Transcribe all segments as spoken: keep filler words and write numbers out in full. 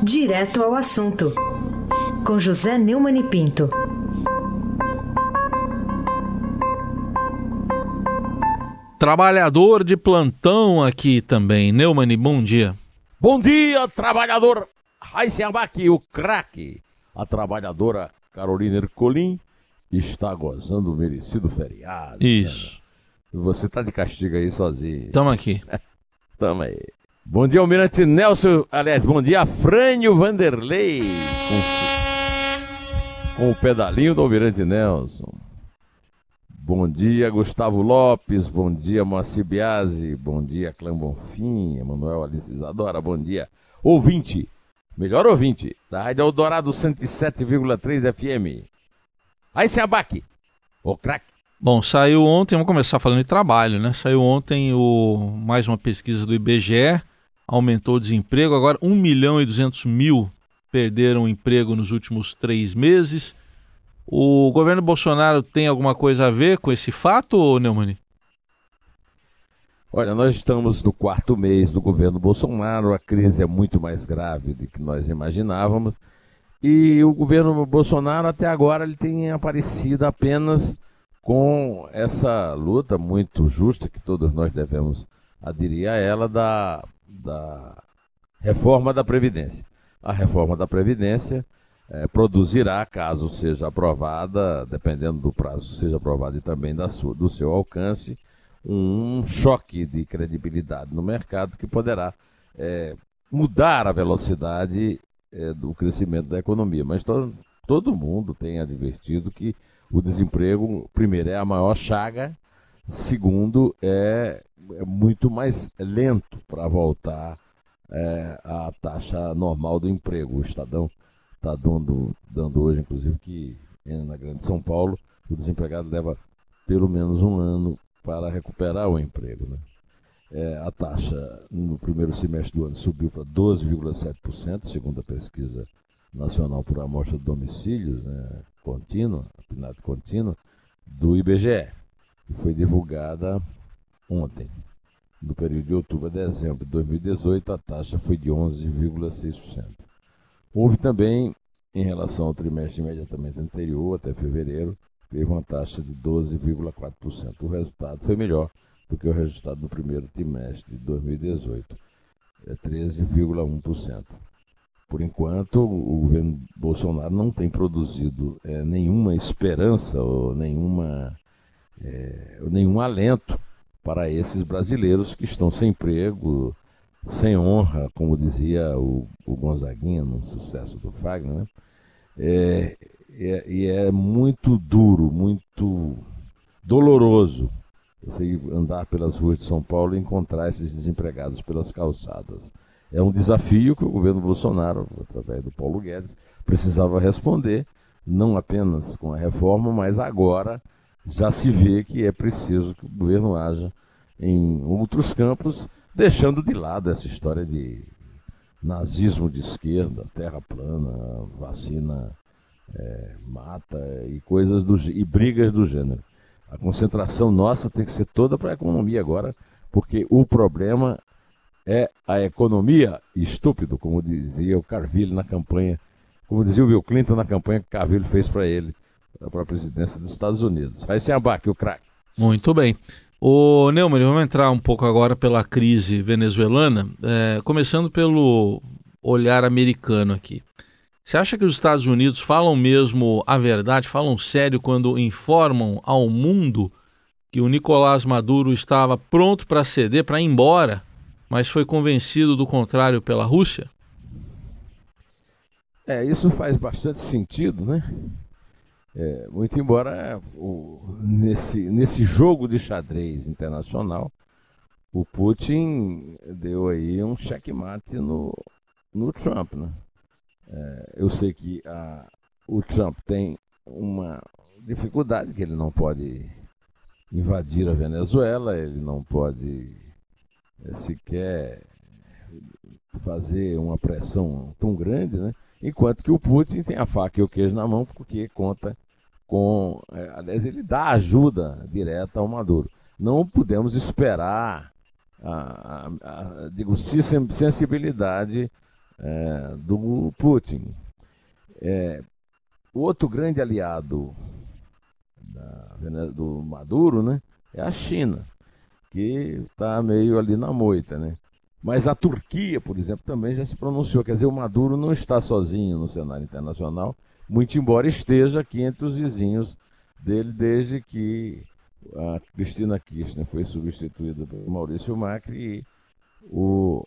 Direto ao assunto, com José Neumann e Pinto. Trabalhador de plantão aqui também. Neumann, bom dia. Bom dia, trabalhador Raíssa Abac, o craque. A trabalhadora Carolina Ercolim está gozando o merecido feriado. Isso. Né? Você tá de castigo aí sozinho. Tamo aqui. Tamo aí. Bom dia, Almirante Nelson. Aliás, bom dia, Frânio Vanderlei. Com, com o pedalinho do Almirante Nelson. Bom dia, Gustavo Lopes. Bom dia, Moacir Biasi. Bom dia, Clã Bonfim. Emanuel Alice Isadora. Bom dia, ouvinte. Melhor ouvinte da Rádio Eldorado cento e sete vírgula três F M. Aí se abaque, o craque. Bom, saiu ontem, vamos começar falando de trabalho, né? Saiu ontem o, mais uma pesquisa do I B G E, aumentou o desemprego, agora um milhão e duzentos mil perderam o emprego nos últimos três meses. O governo Bolsonaro tem alguma coisa a ver com esse fato, Neumann? Olha, nós estamos no quarto mês do governo Bolsonaro, a crise é muito mais grave do que nós imaginávamos, e o governo Bolsonaro até agora ele tem aparecido apenas com essa luta muito justa, que todos nós devemos aderir a ela, da, da reforma da Previdência. A reforma da Previdência É, produzirá, caso seja aprovada, dependendo do prazo seja aprovada e também da sua, do seu alcance, um choque de credibilidade no mercado que poderá é, mudar a velocidade é, do crescimento da economia. Mas to, todo mundo tem advertido que o desemprego, primeiro, é a maior chaga, segundo, é, é muito mais lento para voltar é, à taxa normal do emprego. O Estadão está dando, dando hoje, inclusive, que na Grande São Paulo o desempregado leva pelo menos um ano para recuperar o emprego. Né? É, a taxa no primeiro semestre do ano subiu para doze vírgula sete por cento, segundo a pesquisa nacional por amostra de domicílios, né, contínua, a P N A D contínua, do I B G E, que foi divulgada ontem. No período de outubro a dezembro de dois mil e dezoito, a taxa foi de onze vírgula seis por cento. Houve também, em relação ao trimestre imediatamente anterior, até fevereiro, teve uma taxa de doze vírgula quatro por cento. O resultado foi melhor do que o resultado do primeiro trimestre de dois mil e dezoito, é treze vírgula um por cento. Por enquanto, o governo Bolsonaro não tem produzido é, nenhuma esperança ou nenhuma, é, nenhum alento para esses brasileiros que estão sem emprego, sem honra, como dizia o, o Gonzaguinha no sucesso do Fagner, né? É, é, e é muito duro, muito doloroso você andar pelas ruas de São Paulo e encontrar esses desempregados pelas calçadas. É um desafio que o governo Bolsonaro, através do Paulo Guedes, precisava responder, não apenas com a reforma, mas agora já se vê que é preciso que o governo haja em outros campos, deixando de lado essa história de nazismo de esquerda, terra plana, vacina é, mata e coisas do, e brigas do gênero. A concentração nossa tem que ser toda para a economia agora, porque o problema é a economia, estúpido, como dizia o Carvilho na campanha, como dizia o Bill Clinton na campanha que o Carvilho fez para ele, para a presidência dos Estados Unidos. Aí se abaque o craque. Muito bem. Ô Neumann, vamos entrar um pouco agora pela crise venezuelana, é, começando pelo olhar americano aqui. Você acha que os Estados Unidos falam mesmo a verdade, falam sério quando informam ao mundo que o Nicolás Maduro estava pronto para ceder, para ir embora, mas foi convencido do contrário pela Rússia? É, isso faz bastante sentido, né? É, muito embora o, nesse, nesse jogo de xadrez internacional, o Putin deu aí um checkmate no, no Trump, né? É, eu sei que a, o Trump tem uma dificuldade, que ele não pode invadir a Venezuela, ele não pode é, sequer fazer uma pressão tão grande, né? Enquanto que o Putin tem a faca e o queijo na mão, porque conta com... É, aliás, ele dá ajuda direta ao Maduro. Não podemos esperar a, a, a digo, sensibilidade é, do Putin. É, o outro grande aliado da, do Maduro, né, é a China, que está meio ali na moita, né? Mas a Turquia, por exemplo, também já se pronunciou. Quer dizer, o Maduro não está sozinho no cenário internacional, muito embora esteja aqui entre os vizinhos dele desde que a Cristina Kirchner foi substituída por Maurício Macri e o,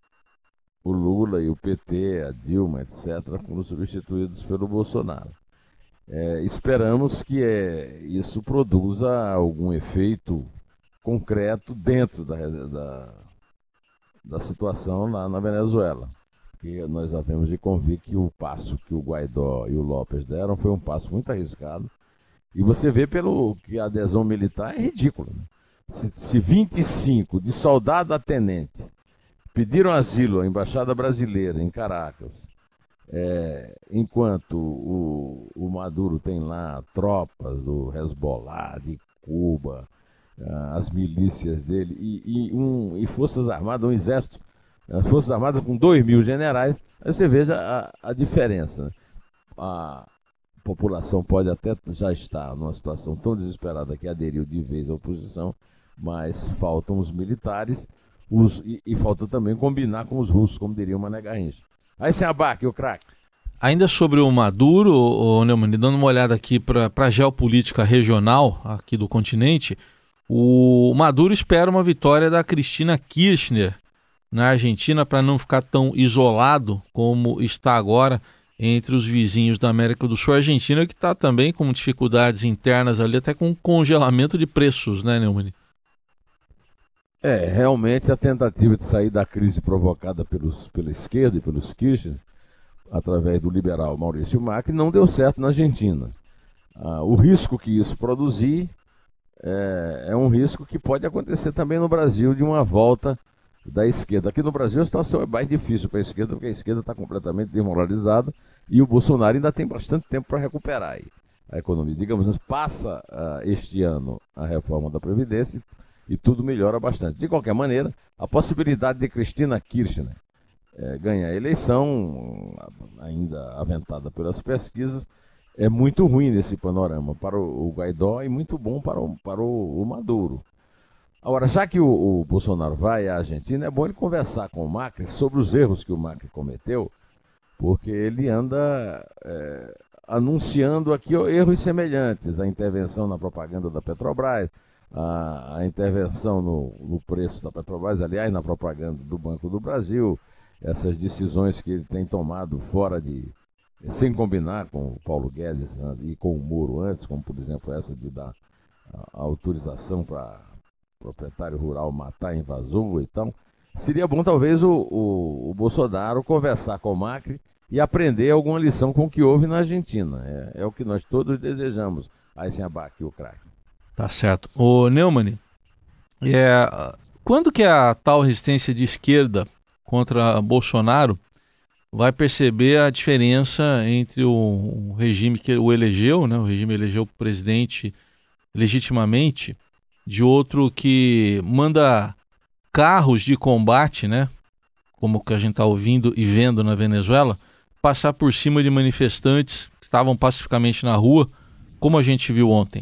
o Lula e o P T, a Dilma, etcétera, foram substituídos pelo Bolsonaro. É, esperamos que é, isso produza algum efeito concreto dentro da, da, da situação lá na Venezuela. Que nós havemos de convir que o passo que o Guaidó e o López deram foi um passo muito arriscado. E você vê pelo que a adesão militar é ridícula. Né? Se, se vinte e cinco de soldado a tenente pediram asilo à Embaixada Brasileira em Caracas, é, enquanto o, o Maduro tem lá tropas do Hezbollah, de Cuba, as milícias dele, e, e, um, e Forças Armadas, um exército, as Forças Armadas com dois mil generais, aí você veja a, a diferença. Né? A população pode até já estar numa situação tão desesperada que aderiu de vez à oposição, mas faltam os militares os, e, e falta também combinar com os russos, como diria o Mané Garrincha. Aí se abaque, o craque. Ainda sobre o Maduro, ô, Neumann, dando uma olhada aqui para a geopolítica regional aqui do continente, o Maduro espera uma vitória da Cristina Kirchner na Argentina para não ficar tão isolado como está agora entre os vizinhos da América do Sul. A Argentina que está também com dificuldades internas ali, até com congelamento de preços, né, Neumann? É, realmente a tentativa de sair da crise provocada pelos, pela esquerda e pelos Kirchner, através do liberal Maurício Macri, não deu certo na Argentina. Ah, o risco que isso produzir é, é um risco que pode acontecer também no Brasil, de uma volta da esquerda. Aqui no Brasil a situação é mais difícil para a esquerda, porque a esquerda está completamente desmoralizada e o Bolsonaro ainda tem bastante tempo para recuperar aí a economia. Digamos, passa uh, este ano a reforma da Previdência e tudo melhora bastante. De qualquer maneira, a possibilidade de Cristina Kirchner é, ganhar a eleição, ainda aventada pelas pesquisas, é muito ruim nesse panorama para o, o Guaidó e muito bom para o, para o, o Maduro. Agora, já que o, o Bolsonaro vai à Argentina, é bom ele conversar com o Macri sobre os erros que o Macri cometeu, porque ele anda é, anunciando aqui erros semelhantes, a intervenção na propaganda da Petrobras, a, a intervenção no, no preço da Petrobras, aliás, na propaganda do Banco do Brasil, essas decisões que ele tem tomado fora de... sem combinar com o Paulo Guedes, né, e com o Moro antes, como por exemplo essa de dar a, a autorização para proprietário rural matar invasor. Então, seria bom talvez o, o, o Bolsonaro conversar com o Macri e aprender alguma lição com o que houve na Argentina. É, é o que nós todos desejamos. Aí sem abaque o craque. Tá certo. Ô Neumann, é, quando que a tal resistência de esquerda contra Bolsonaro vai perceber a diferença entre o, o regime que o elegeu, né, o regime elegeu o presidente legitimamente, de outro que manda carros de combate, né, como que a gente está ouvindo e vendo na Venezuela, passar por cima de manifestantes que estavam pacificamente na rua, como a gente viu ontem?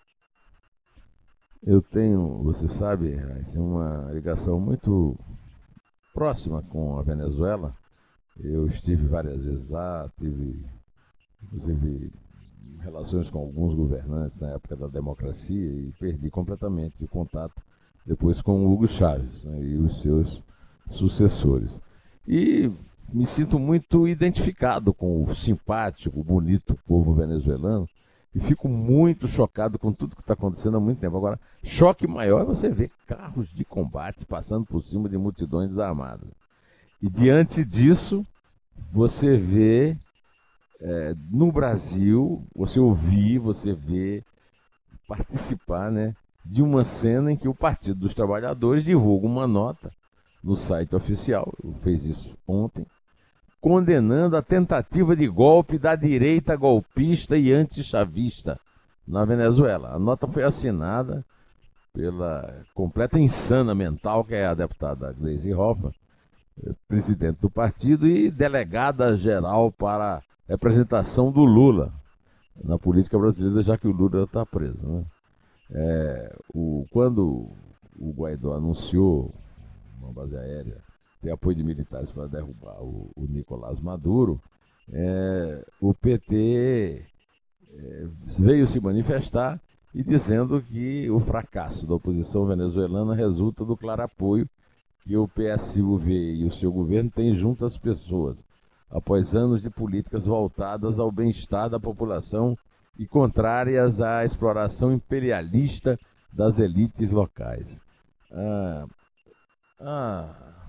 Eu tenho, você sabe, uma ligação muito próxima com a Venezuela. Eu estive várias vezes lá, tive, inclusive, relações com alguns governantes na época da democracia e perdi completamente o contato depois com o Hugo Chávez, né, e os seus sucessores. E me sinto muito identificado com o simpático, bonito povo venezuelano e fico muito chocado com tudo que está acontecendo há muito tempo. Agora, choque maior é você ver carros de combate passando por cima de multidões desarmadas. E diante disso, você vê é, no Brasil, você ouvir, você vê, participar, né, de uma cena em que o Partido dos Trabalhadores divulga uma nota no site oficial, fez isso ontem, condenando a tentativa de golpe da direita golpista e antichavista na Venezuela. A nota foi assinada pela completa insana mental, que é a deputada Gleisi Hoffmann, presidente do partido e delegada geral para a representação do Lula na política brasileira, já que o Lula está preso, né? É, o, quando o Guaidó anunciou uma base aérea, ter apoio de militares para derrubar o, o Nicolás Maduro, é, o P T é, veio se manifestar e dizendo que o fracasso da oposição venezuelana resulta do claro apoio que o P S U V e o seu governo têm junto às pessoas, após anos de políticas voltadas ao bem-estar da população e contrárias à exploração imperialista das elites locais. Ah, a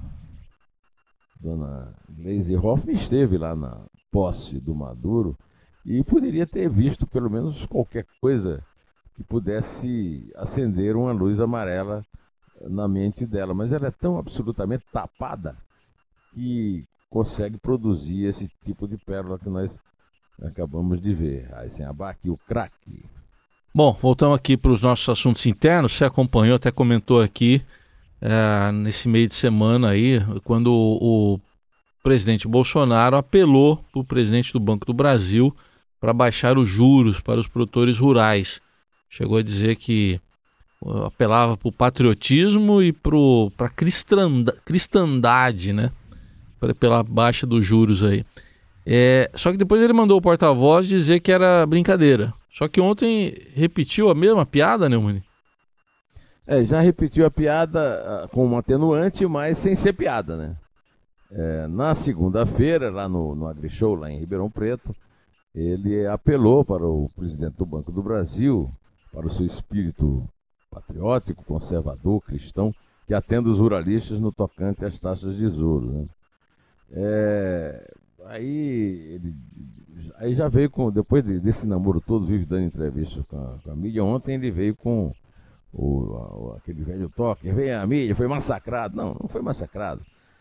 dona Gleisi Hoffmann esteve lá na posse do Maduro e poderia ter visto pelo menos qualquer coisa que pudesse acender uma luz amarela na mente dela, mas ela é tão absolutamente tapada que consegue produzir esse tipo de pérola que nós acabamos de ver. Raíssen Abac, o craque. Bom, voltamos aqui para os nossos assuntos internos. Você acompanhou, até comentou aqui é, nesse meio de semana aí, quando o, o presidente Bolsonaro apelou para o presidente do Banco do Brasil para baixar os juros para os produtores rurais. Chegou a dizer que apelava para o patriotismo e para a cristandade, né? Pra, pela baixa dos juros aí. É, só que depois ele mandou o porta-voz dizer que era brincadeira. Só que ontem repetiu a mesma piada, né, Neumann? É, já repetiu a piada com um atenuante, mas sem ser piada, né? É, na segunda-feira, lá no, no AgriShow, lá em Ribeirão Preto, ele apelou para o presidente do Banco do Brasil, para o seu espírito patriótico, conservador, cristão, que atende os ruralistas no tocante às taxas de juros, né? É, aí, ele, aí já veio com, depois desse namoro todo, vive dando entrevista com a, com a mídia. Ontem ele veio com o, o, aquele velho toque, veio a mídia, foi massacrado. Não, não foi massacrado.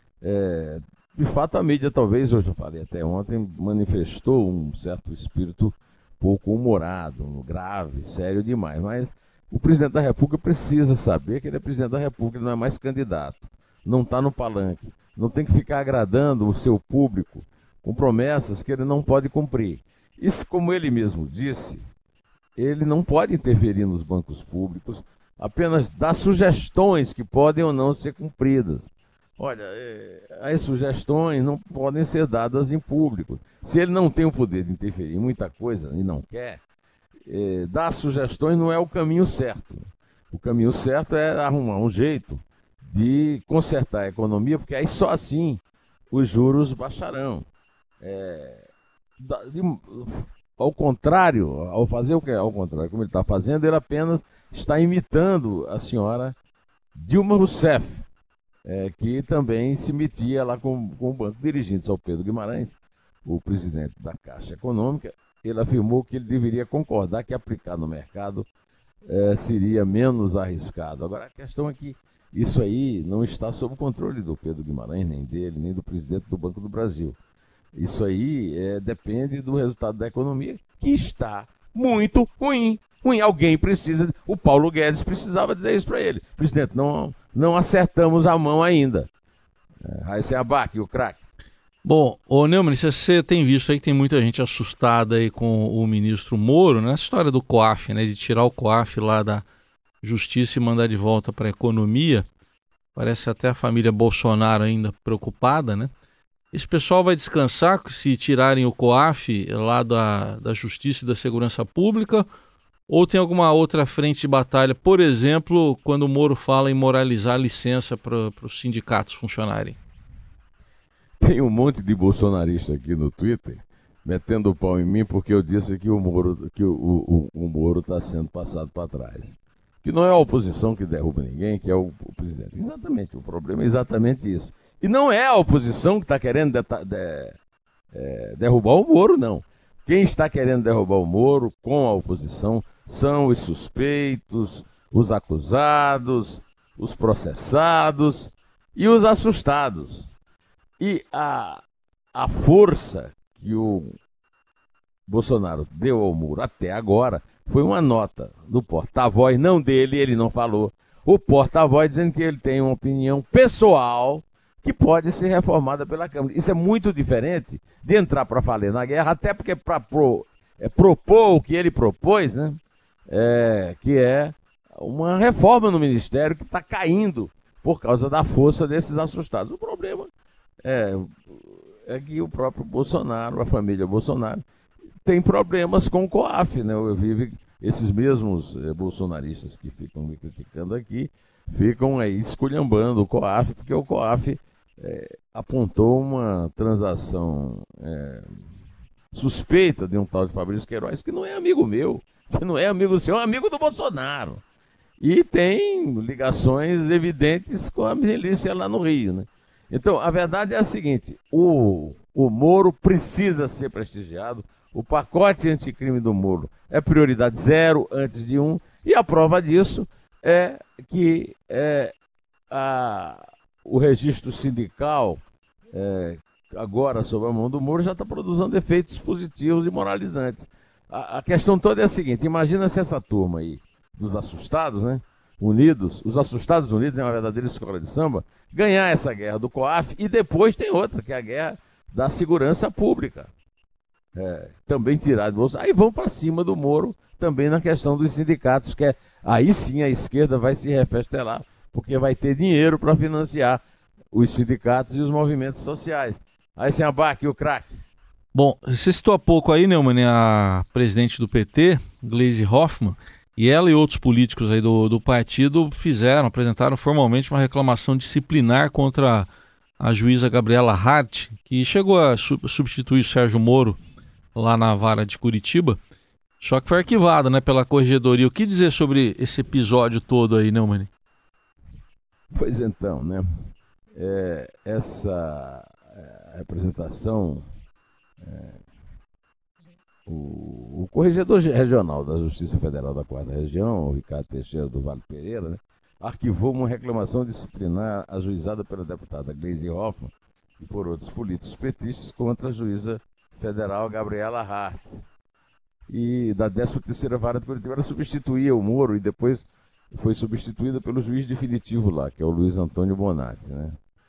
É, de fato a mídia talvez, hoje eu falei até ontem, manifestou um certo espírito pouco humorado, grave, sério demais, mas o presidente da República precisa saber que ele é presidente da República, ele não é mais candidato, não está no palanque, não tem que ficar agradando o seu público com promessas que ele não pode cumprir. Isso, como ele mesmo disse, ele não pode interferir nos bancos públicos, apenas dar sugestões que podem ou não ser cumpridas. Olha, as sugestões não podem ser dadas em público. Se ele não tem o poder de interferir em muita coisa e não quer, é, dar sugestões não é o caminho certo. O caminho certo é arrumar um jeito de consertar a economia, porque aí só assim os juros baixarão. É, de, ao contrário, ao fazer o que é ao contrário, como ele está fazendo, ele apenas está imitando a senhora Dilma Rousseff, é, que também se metia lá com, com o banco, dirigindo-se ao Pedro Guimarães, o presidente da Caixa Econômica. Ele afirmou que ele deveria concordar que aplicar no mercado é, seria menos arriscado. Agora, a questão é que isso aí não está sob o controle do Pedro Guimarães, nem dele, nem do presidente do Banco do Brasil. Isso aí é, depende do resultado da economia, que está muito ruim. ruim. Alguém precisa, o Paulo Guedes precisava dizer isso para ele. Presidente, não, não acertamos a mão ainda. É, Raíssen Abac, o craque. Bom, ô Neumann, você tem visto aí que tem muita gente assustada aí com o ministro Moro, nessa história do COAF, né, de tirar o COAF lá da Justiça e mandar de volta para a economia. Parece até a família Bolsonaro ainda preocupada, né? Esse pessoal vai descansar se tirarem o COAF lá da, da Justiça e da Segurança Pública? Ou tem alguma outra frente de batalha, por exemplo, quando o Moro fala em moralizar a licença para os sindicatos funcionarem? Tem um monte de bolsonarista aqui no Twitter metendo o pau em mim porque eu disse que o Moro que o, o, o Moro está sendo passado para trás. Que não é a oposição que derruba ninguém, que é o, o presidente. Exatamente, o problema é exatamente isso. E não é a oposição que está querendo de, de, é, derrubar o Moro, não. Quem está querendo derrubar o Moro com a oposição são os suspeitos, os acusados, os processados e os assustados. E a, a força que o Bolsonaro deu ao Moro até agora foi uma nota do porta-voz, não dele, ele não falou. O porta-voz dizendo que ele tem uma opinião pessoal que pode ser reformada pela Câmara. Isso é muito diferente de entrar para valer na guerra, até porque para pro, é, propor o que ele propôs, né, é, que é uma reforma no Ministério que está caindo por causa da força desses assustados. O problema é, é que o próprio Bolsonaro, a família Bolsonaro, tem problemas com o COAF, né? Eu vivo esses mesmos eh, bolsonaristas que ficam me criticando aqui, ficam aí esculhambando o COAF, porque o COAF eh, apontou uma transação eh, suspeita de um tal de Fabrício Queiroz, que não é amigo meu, que não é amigo seu, é amigo do Bolsonaro. E tem ligações evidentes com a milícia lá no Rio, né? Então, a verdade é a seguinte, o, o Moro precisa ser prestigiado, o pacote anticrime do Moro é prioridade zero antes de um, e a prova disso é que é, a, o registro sindical, é, agora sob a mão do Moro, já está produzindo efeitos positivos e moralizantes. A, a questão toda é a seguinte, imagina se essa turma aí, dos assustados, né, unidos, os assustados unidos, é uma verdadeira escola de samba, ganhar essa guerra do COAF, e depois tem outra, que é a guerra da segurança pública. É, também tirar de bolsa, aí vão para cima do Moro, também na questão dos sindicatos, que é, aí sim a esquerda vai se refestelar, porque vai ter dinheiro para financiar os sindicatos e os movimentos sociais. Aí sem abaque o craque. Bom, você citou há pouco aí, Neumann, a presidente do P T, Gleisi Hoffmann, e ela e outros políticos aí do, do partido fizeram, apresentaram formalmente uma reclamação disciplinar contra a juíza Gabriela Hart, que chegou a su- substituir o Sérgio Moro lá na vara de Curitiba, só que foi arquivada, né, pela corregedoria. O que dizer sobre esse episódio todo aí, Neumann? Pois então, né, é, essa é, representação, é, o, o corregedor regional da Justiça Federal da Quarta Região, o Ricardo Teixeira do Vale Pereira, né, arquivou uma reclamação disciplinar ajuizada pela deputada Gleisi Hoffmann e por outros políticos petistas contra a juíza federal Gabriela Hart, e da décima terceira Vara de Curitiba. Ela substituía o Moro e depois foi substituída pelo juiz definitivo lá, que é o Luiz Antônio Bonatti, né?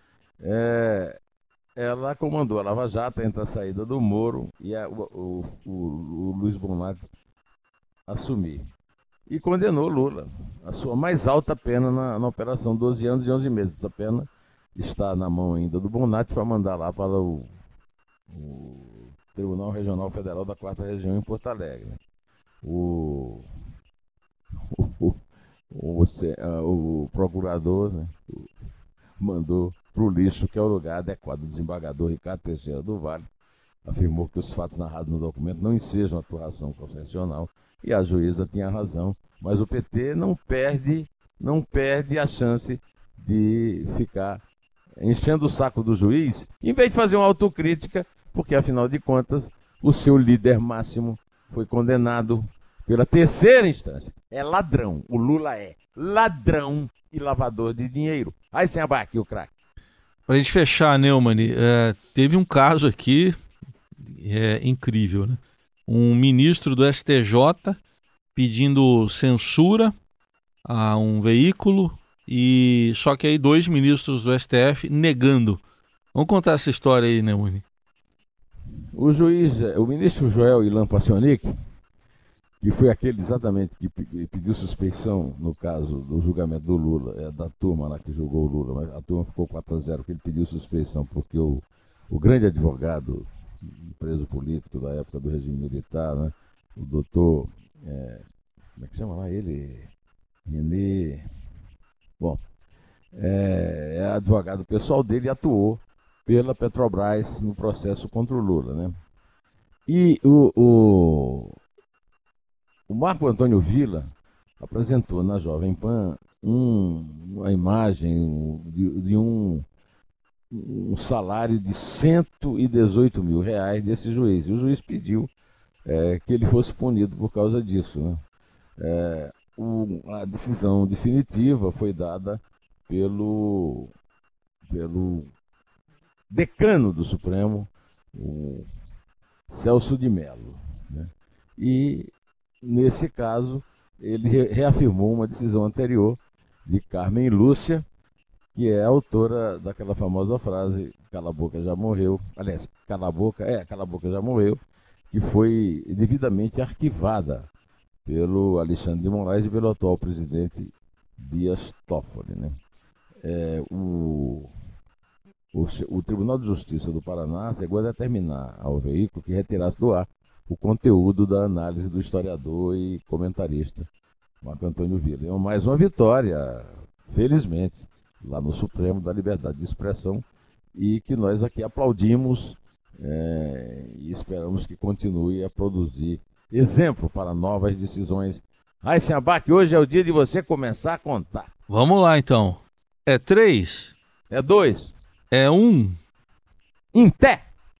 É, ela comandou a Lava Jato entre a saída do Moro e a, o, o, o, o Luiz Bonatti assumir. E condenou Lula, a sua mais alta pena na, na operação, doze anos e onze meses. Essa pena está na mão ainda do Bonatti para mandar lá para o, o Tribunal Regional Federal da Quarta Região em Porto Alegre. O, o, o, o, o procurador, né, mandou para o lixo, que é o lugar adequado. O desembargador Ricardo Teixeira do Vale afirmou que os fatos narrados no documento não ensejam atuação concessional, e a juíza tinha razão, mas o P T não perde, não perde a chance de ficar enchendo o saco do juiz, em vez de fazer uma autocrítica, porque, afinal de contas, o seu líder máximo foi condenado pela terceira instância. É ladrão. O Lula é ladrão e lavador de dinheiro. Aí sem abaque, o craque. Para a gente fechar, Neumann, é, teve um caso aqui é, incrível, né? Um ministro do S T J pedindo censura a um veículo, e só que aí dois ministros do S T F negando. Vamos contar essa história aí, Neumann. O juiz, o ministro Joel Ilan Pacionic, que foi aquele exatamente que pediu suspeição no caso do julgamento do Lula, é da turma lá que julgou o Lula, mas a turma ficou quatro a zero, porque ele pediu suspeição, porque o, o grande advogado, preso político da época do regime militar, né, o doutor, é, como é que chama lá ele? René, bom, é, é advogado pessoal dele e atuou pela Petrobras no processo contra o Lula, né? E o, o, o Marco Antônio Villa apresentou na Jovem Pan um, uma imagem de, de um, um salário de cento e dezoito mil reais desse juiz. E o juiz pediu é, que ele fosse punido por causa disso, né? É, o, a decisão definitiva foi dada pelo, pelo decano do Supremo, o Celso de Mello, né? E, nesse caso, ele reafirmou uma decisão anterior de Carmen Lúcia, que é a autora daquela famosa frase, cala a boca já morreu, aliás, cala a boca, é, cala a boca já morreu, que foi devidamente arquivada pelo Alexandre de Moraes e pelo atual presidente Dias Toffoli, né? É, o, o, o Tribunal de Justiça do Paraná chegou a determinar ao veículo que retirasse do ar o conteúdo da análise do historiador e comentarista Marco Antônio Villa. É mais uma vitória, felizmente, lá no Supremo, da liberdade de expressão, e que nós aqui aplaudimos é, e esperamos que continue a produzir exemplo para novas decisões. Raíssen Abac, hoje é o dia de você começar a contar. Vamos lá, então. É três? É dois? É um? Em pé!